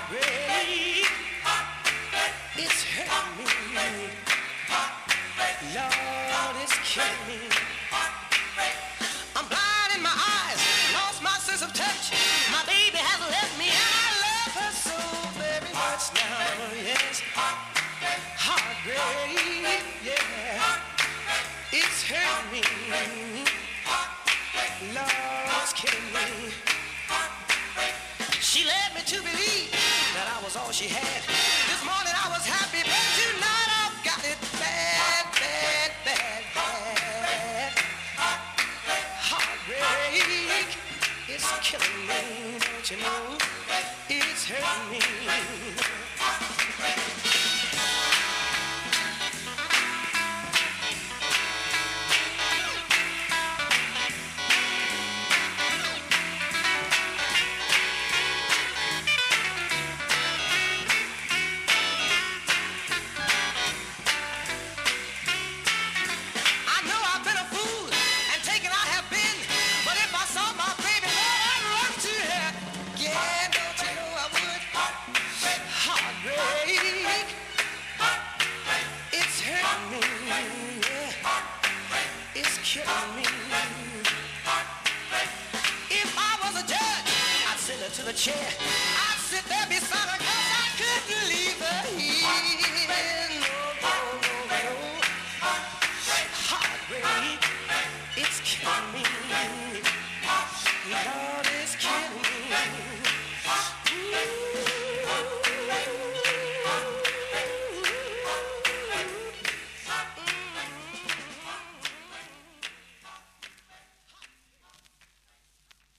heartbreak. It's hurting me. Lord, it's killing me. I'm blind in my eyes, lost my sense of touch. My baby has left me and I love her so very much now. Yes, heartbreak, yeah. It's hurting me. Lord, it's killing me. She led me to believe that I was all she had. This morning I was happy, but tonight I've got it bad, bad, bad, bad. Heartbreak is killing me, don't you know? It's hurting me. To the chair, I'd sit there beside her 'cause I couldn't leave her here. No, no, no, no. Heartbreak, it's killing me.